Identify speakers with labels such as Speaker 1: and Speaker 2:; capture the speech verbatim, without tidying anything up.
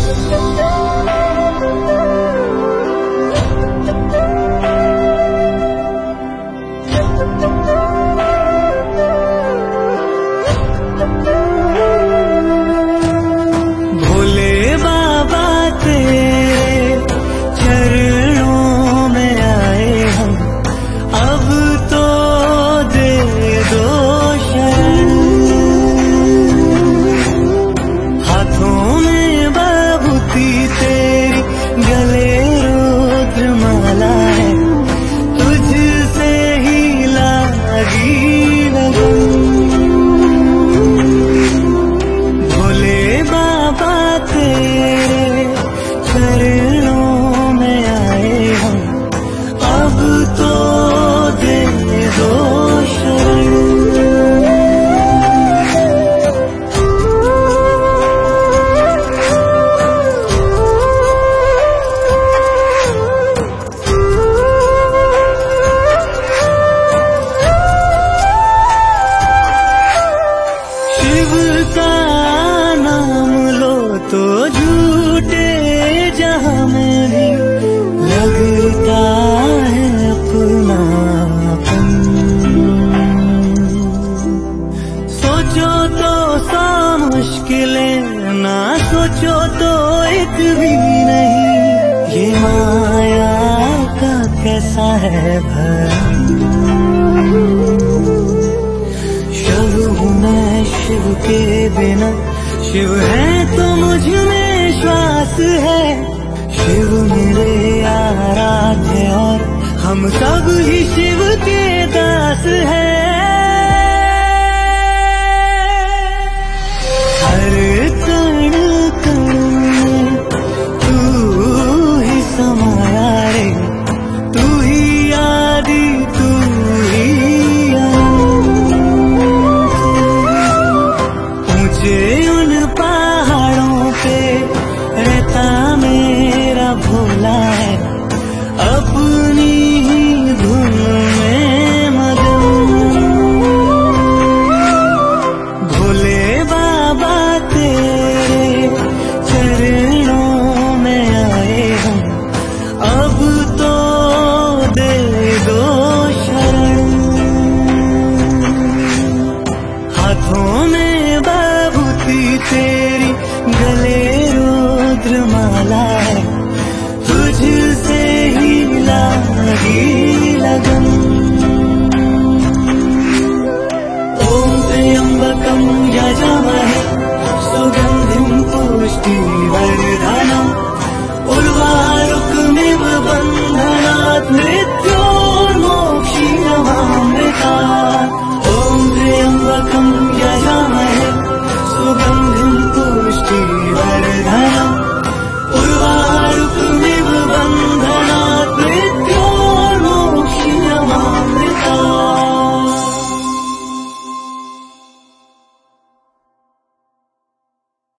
Speaker 1: तो झूठे जहां में भी लगता है अपनापन। सोचो तो सौ मुश्किलें, ना सोचो तो एक भी नहीं। ये माया का कैसा है भरम। शिव हूँ मैं शिव के बिना, शिव है तो मुझ में श्वास है। शिव मेरे आराध्य और हम सब ही शिव के दास हैं। हर कण कण में तू ही समाया रे, तू ही आदि तू ही अंत। ऊंचे मेरा भोला है अपनी ही धुन में मगन। भोले बाबा तेरे चरणों में आए हम, अब तो दे दो शरण। हाथों में विभूति तेरी, गले रुद्रमाला है, तुझसे ही लागी लगन।